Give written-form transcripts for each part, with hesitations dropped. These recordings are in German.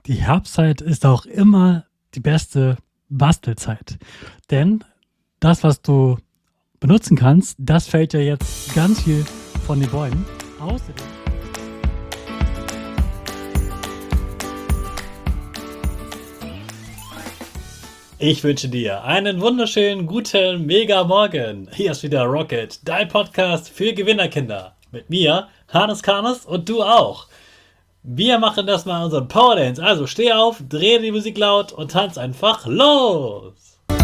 Die Herbstzeit ist auch immer die beste Bastelzeit. Denn das, was du benutzen kannst, das fällt ja jetzt ganz viel von den Bäumen. Außerdem Ich wünsche dir einen wunderschönen, guten, mega Morgen. Hier ist wieder Rocket, dein Podcast für Gewinnerkinder. Mit mir, Hannes Karnes und du auch. Wir machen das mal unseren Power Dance. Also steh auf, dreh die Musik laut und tanz einfach los.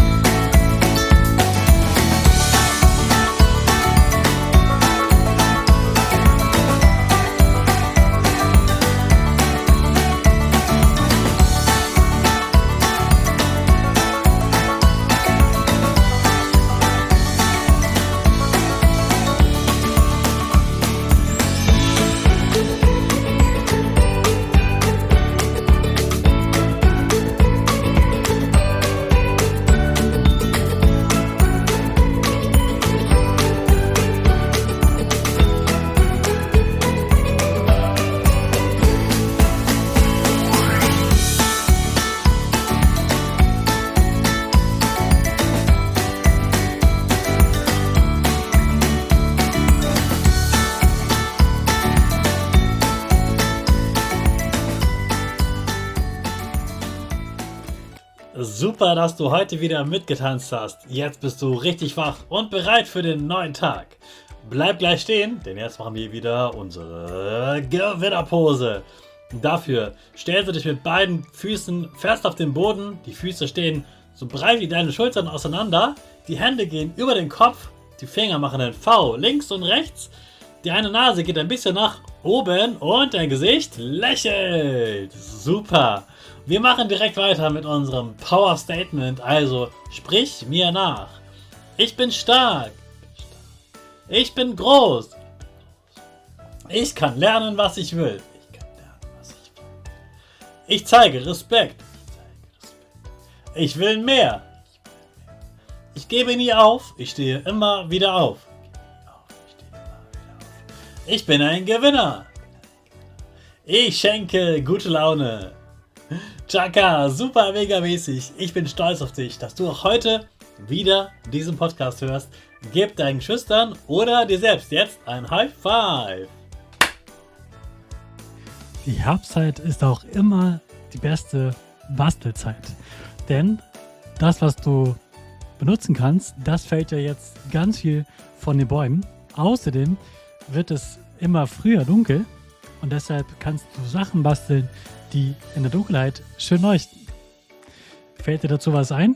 Super, dass du heute wieder mitgetanzt hast. Jetzt bist du richtig wach und bereit für den neuen Tag. Bleib gleich stehen, denn jetzt machen wir wieder unsere Gewinnerpose. Dafür stellst du dich mit beiden Füßen fest auf den Boden. Die Füße stehen so breit wie deine Schultern auseinander. Die Hände gehen über den Kopf. Die Finger machen ein V links und rechts. Die eine Nase geht ein bisschen nach oben und dein Gesicht lächelt. Super. Wir machen direkt weiter mit unserem Power Statement. Also sprich mir nach. Ich bin stark. Ich bin groß. Ich kann lernen, was ich will. Ich zeige Respekt. Ich will mehr. Ich gebe nie auf. Ich stehe immer wieder auf. Ich bin ein Gewinner. Ich schenke gute Laune. Chaka, super mega mäßig. Ich bin stolz auf dich, dass du auch heute wieder diesen Podcast hörst. Gib deinen Schüchtern oder dir selbst jetzt ein High Five. die Herbstzeit ist auch immer die beste Bastelzeit. Denn das, was du benutzen kannst, das fällt ja jetzt ganz viel von den Bäumen. Außerdem wird es immer früher dunkel und deshalb kannst du Sachen basteln, die in der Dunkelheit schön leuchten. Fällt dir dazu was ein?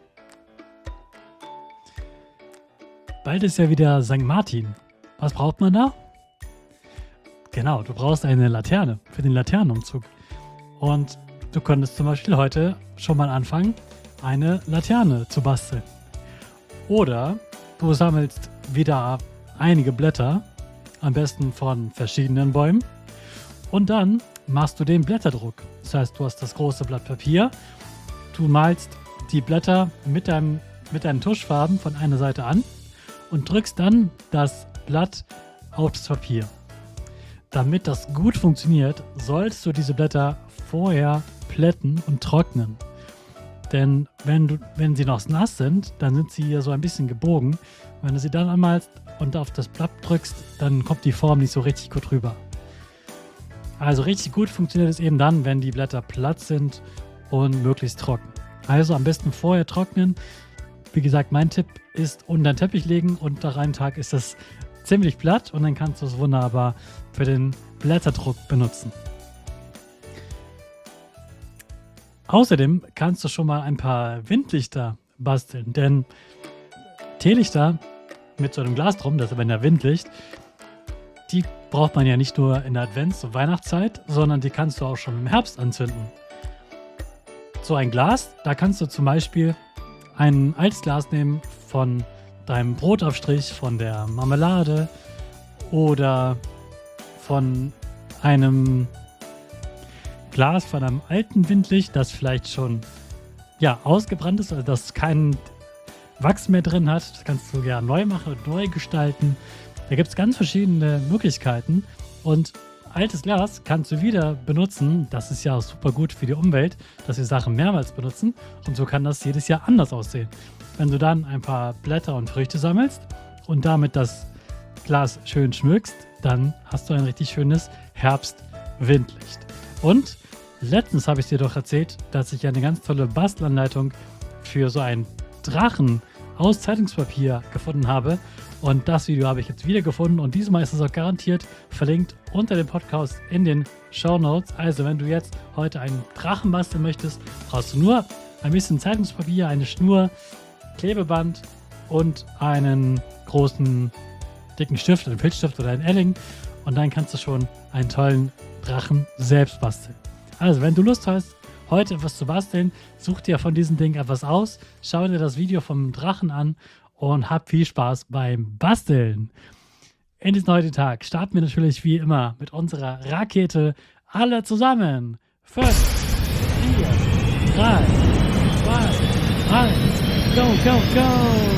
Bald ist ja wieder St. Martin. Was braucht man da? Genau, du brauchst eine Laterne für den Laternenumzug. Und du könntest zum Beispiel heute schon mal anfangen, eine Laterne zu basteln. Oder du sammelst wieder einige Blätter, am besten von verschiedenen Bäumen, und dann machst du den Blätterdruck. Das heißt, du hast das große Blatt Papier, du malst die Blätter mit deinen Tuschfarben von einer Seite an und drückst dann das Blatt auf das Papier. Damit das gut funktioniert, solltest du diese Blätter vorher plätten und trocknen. Denn wenn sie noch nass sind, dann sind sie hier so ein bisschen gebogen. Wenn du sie dann anmalst und auf das Blatt drückst, dann kommt die Form nicht so richtig gut rüber. Also richtig gut funktioniert es eben dann, wenn die Blätter platt sind und möglichst trocken. Also am besten vorher trocknen. Wie gesagt, mein Tipp ist unter den Teppich legen und nach einem Tag ist das ziemlich platt und dann kannst du es wunderbar für den Blätterdruck benutzen. Außerdem kannst du schon mal ein paar Windlichter basteln, denn Teelichter mit so einem Glas drum, das ist aber in der Windlicht, die braucht man ja nicht nur in der Advents- und Weihnachtszeit, sondern die kannst du auch schon im Herbst anzünden. So ein Glas, da kannst du zum Beispiel ein altes Glas nehmen von deinem Brotaufstrich, von der Marmelade oder von einem Glas von einem alten Windlicht, das vielleicht schon ausgebrannt ist, also das keinen Wachs mehr drin hat. Das kannst du ja neu machen und neu gestalten. Da gibt es ganz verschiedene Möglichkeiten und altes Glas kannst du wieder benutzen. Das ist ja auch super gut für die Umwelt, dass wir Sachen mehrmals benutzen. Und so kann das jedes Jahr anders aussehen. Wenn du dann ein paar Blätter und Früchte sammelst und damit das Glas schön schmückst, dann hast du ein richtig schönes Herbst-Windlicht. Und letztens habe ich dir doch erzählt, dass ich eine ganz tolle Bastelanleitung für so einen Drachen aus Zeitungspapier gefunden habe. Und das Video habe ich jetzt wieder gefunden und diesmal ist es auch garantiert verlinkt unter dem Podcast in den Shownotes. Also wenn du jetzt heute einen Drachen basteln möchtest, brauchst du nur ein bisschen Zeitungspapier, eine Schnur, Klebeband und einen großen dicken Stift, einen Filzstift oder einen Edding und dann kannst du schon einen tollen Drachen selbst basteln. Also wenn du Lust hast, heute etwas zu basteln, such dir von diesem Ding etwas aus, schau dir das Video vom Drachen an und hab viel Spaß beim Basteln. In diesem heutigen Tag starten wir natürlich wie immer mit unserer Rakete. Alle zusammen. 5, 4, 3, 2, 1, go, go, go!